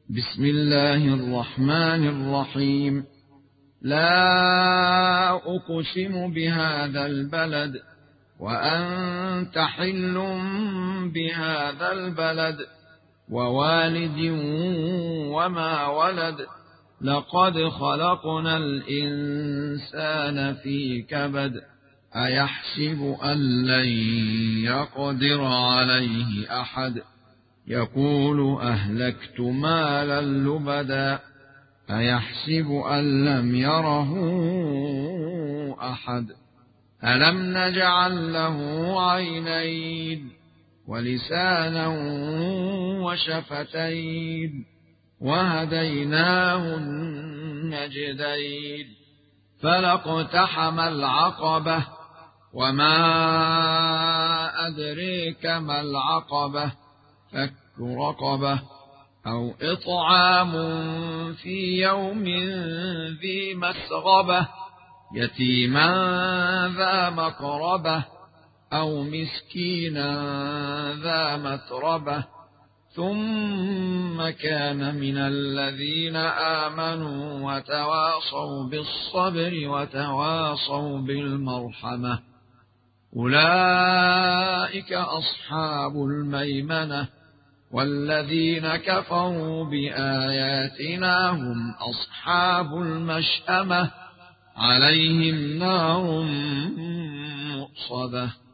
بسم الله الرحمن الرحيم. لا أقسم بهذا البلد وأنت حل بهذا البلد ووالد وما ولد لقد خلقنا الإنسان في كبد أيحسب أن لن يقدر عليه أحد يقول أهلكت مالا لبدا أيحسب أن لم يره أحد ألم نجعل له عينين ولسانا وشفتين وهديناه النجدين فلاقتحم العقبة وما أدريك ما العقبة فك رقبة أو إطعام في يوم ذي مسغبة يتيما ذا مقربة أو مسكينا ذا متربة ثم كان من الذين آمنوا وتواصوا بالصبر وتواصوا بالمرحمة أولئك أصحاب الميمنة والذين كفروا بآياتنا هم أصحاب المشأمة عليهم نار مؤصدة.